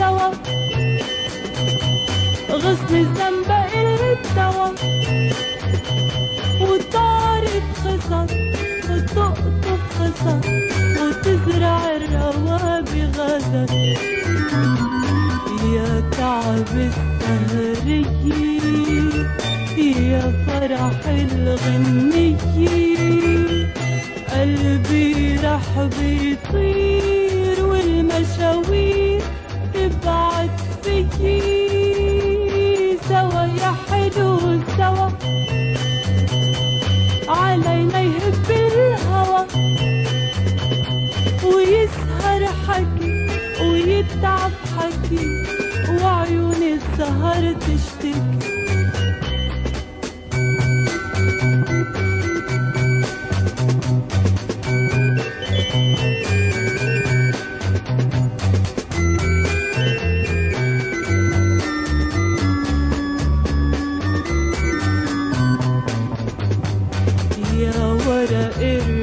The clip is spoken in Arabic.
سوا، غصن الذنب الدوا، وطارت خصص وتقطف قصص وتزرع الروابي غزل. يا تعب السهرية يا فرح الغنية، قلبي رح بيطير والمشاوير تبعت فيي. سوا يا حلو سوا، علينا يهب الهوى ويسهر حكي ويتعب حكي وعيون السهر تشتكي. يا ورق